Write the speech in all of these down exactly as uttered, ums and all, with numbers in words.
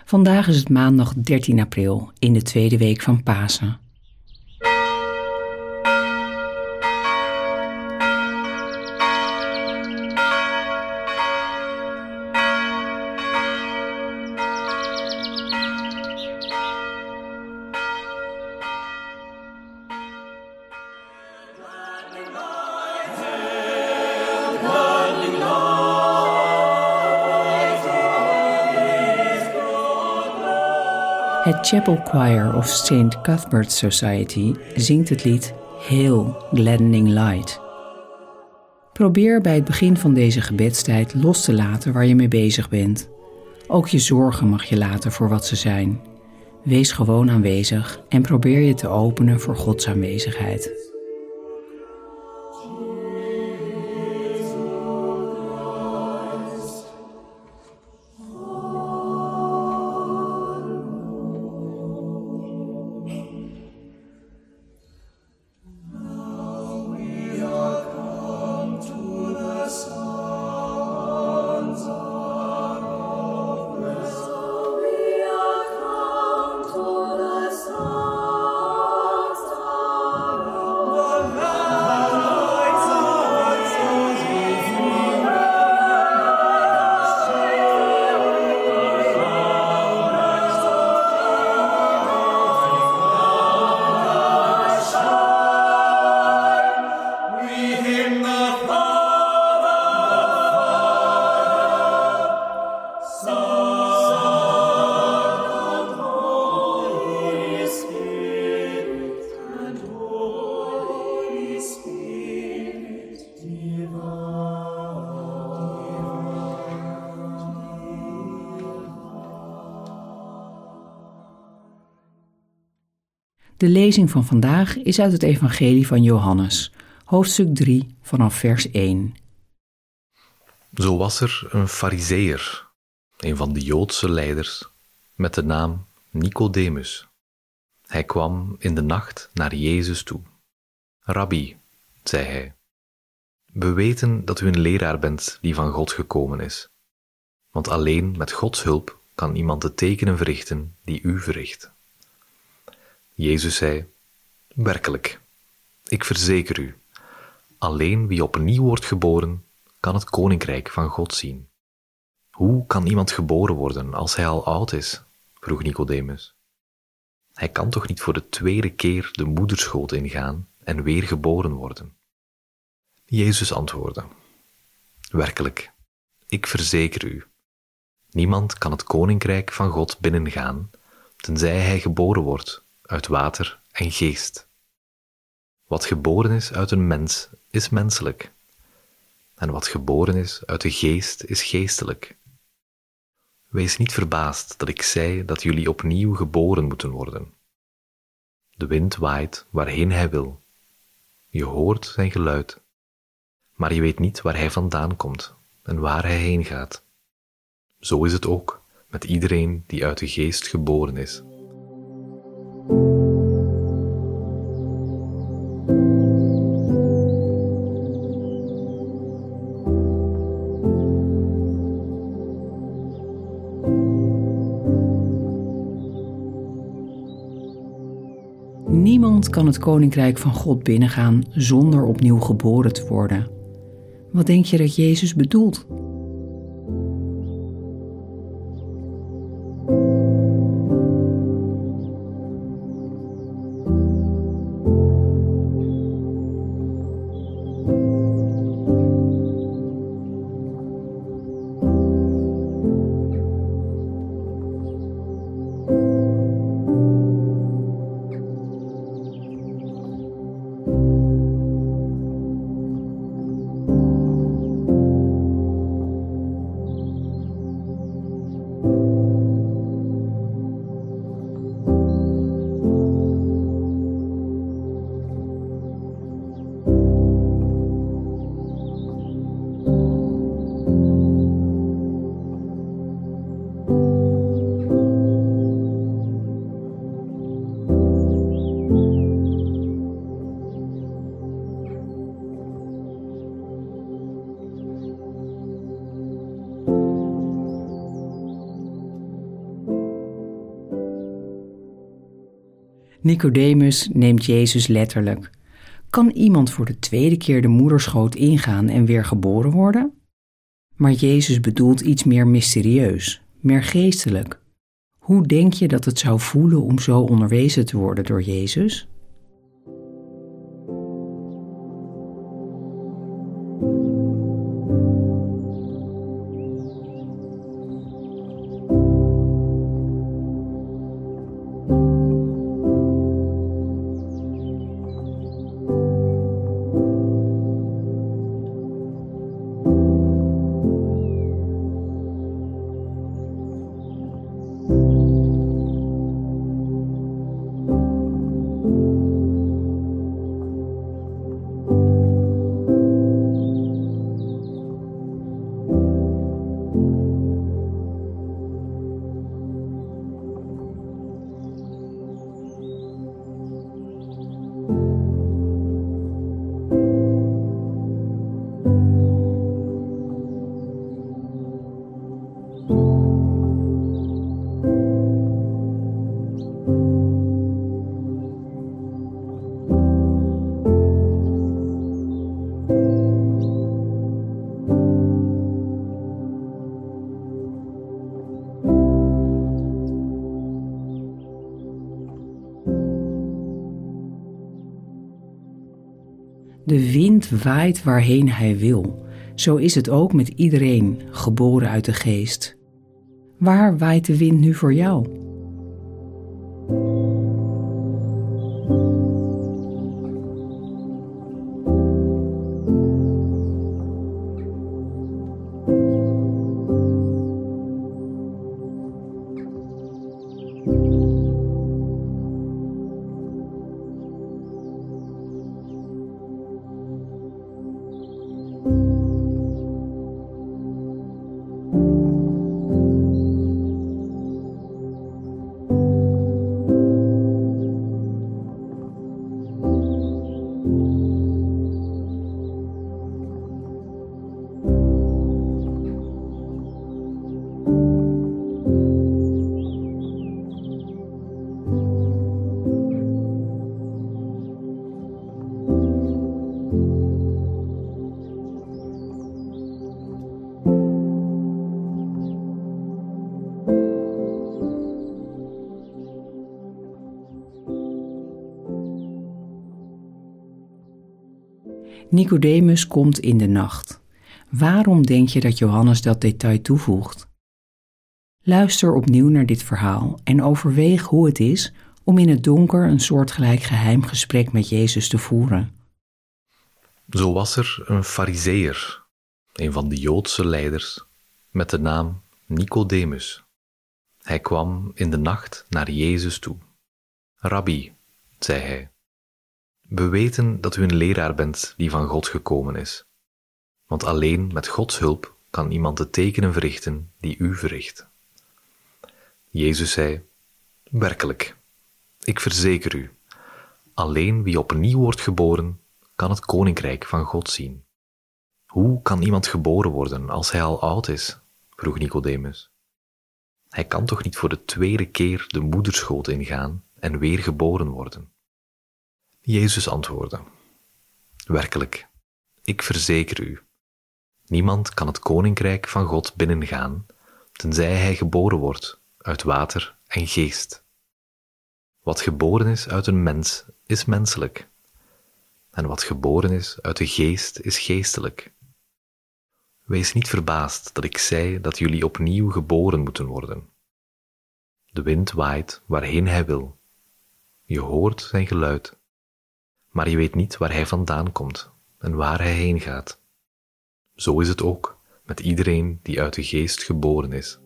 Vandaag is het maandag dertien april in de tweede week van Pasen. Het Chapel Choir of Saint Cuthbert's Society zingt het lied Hail, Gladdening Light. Probeer bij het begin van deze gebedstijd los te laten waar je mee bezig bent. Ook je zorgen mag je laten voor wat ze zijn. Wees gewoon aanwezig en probeer je te openen voor Gods aanwezigheid. De lezing van vandaag is uit het Evangelie van Johannes, hoofdstuk drie, vanaf vers één. Zo was er een Farizeeër, een van de Joodse leiders, met de naam Nicodemus. Hij kwam in de nacht naar Jezus toe. Rabbi, zei hij, we weten dat u een leraar bent die van God gekomen is. Want alleen met Gods hulp kan iemand de tekenen verrichten die u verricht. Jezus zei, werkelijk, ik verzeker u, alleen wie opnieuw wordt geboren, kan het koninkrijk van God zien. Hoe kan iemand geboren worden als hij al oud is? Vroeg Nicodemus. Hij kan toch niet voor de tweede keer de moederschoot ingaan en weer geboren worden? Jezus antwoordde, werkelijk, ik verzeker u, niemand kan het koninkrijk van God binnengaan, tenzij hij geboren wordt uit water en geest. Wat geboren is uit een mens, is menselijk. En wat geboren is uit de geest, is geestelijk. Wees niet verbaasd dat ik zei dat jullie opnieuw geboren moeten worden. De wind waait waarheen hij wil. Je hoort zijn geluid, maar je weet niet waar hij vandaan komt en waar hij heen gaat. Zo is het ook met iedereen die uit de geest geboren is. Niemand kan het koninkrijk van God binnengaan zonder opnieuw geboren te worden. Wat denk je dat Jezus bedoelt? Nicodemus neemt Jezus letterlijk. Kan iemand voor de tweede keer de moederschoot ingaan en weer geboren worden? Maar Jezus bedoelt iets meer mysterieus, meer geestelijk. Hoe denk je dat het zou voelen om zo onderwezen te worden door Jezus? De wind waait waarheen hij wil. Zo is het ook met iedereen, geboren uit de geest. Waar waait de wind nu voor jou? Nicodemus komt in de nacht. Waarom denk je dat Johannes dat detail toevoegt? Luister opnieuw naar dit verhaal en overweeg hoe het is om in het donker een soortgelijk geheim gesprek met Jezus te voeren. Zo was er een Farizeeër, een van de Joodse leiders, met de naam Nicodemus. Hij kwam in de nacht naar Jezus toe. Rabbi, zei hij, we weten dat u een leraar bent die van God gekomen is. Want alleen met Gods hulp kan iemand de tekenen verrichten die u verricht. Jezus zei, werkelijk, ik verzeker u, alleen wie opnieuw wordt geboren, kan het koninkrijk van God zien. Hoe kan iemand geboren worden als hij al oud is? Vroeg Nicodemus. Hij kan toch niet voor de tweede keer de moederschoot ingaan en weer geboren worden? Jezus antwoordde, werkelijk, ik verzeker u, niemand kan het koninkrijk van God binnengaan, tenzij hij geboren wordt uit water en geest. Wat geboren is uit een mens, is menselijk, en wat geboren is uit de geest, is geestelijk. Wees niet verbaasd dat ik zei dat jullie opnieuw geboren moeten worden. De wind waait waarheen hij wil. Je hoort zijn geluid, maar je weet niet waar hij vandaan komt en waar hij heen gaat. Zo is het ook met iedereen die uit de geest geboren is.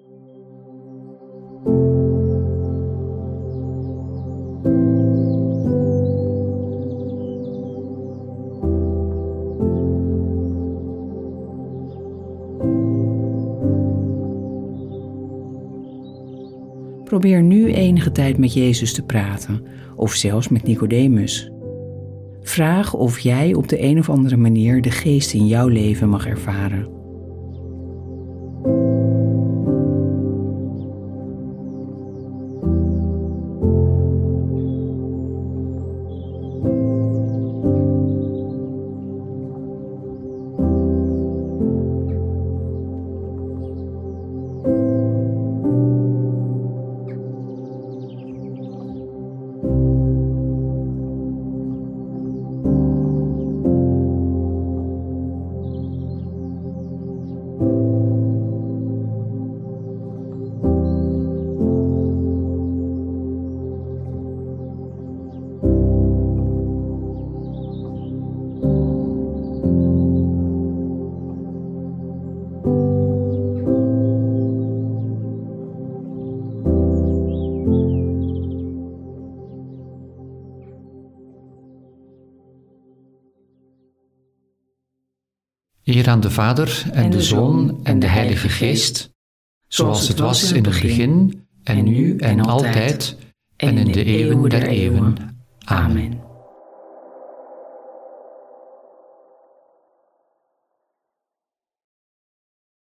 Probeer nu enige tijd met Jezus te praten, of zelfs met Nicodemus. Vraag of jij op de een of andere manier de geest in jouw leven mag ervaren. Eer aan de Vader en de Zoon en de Heilige Geest, zoals het was in het begin, en nu en altijd, en in de eeuwen der eeuwen. Amen.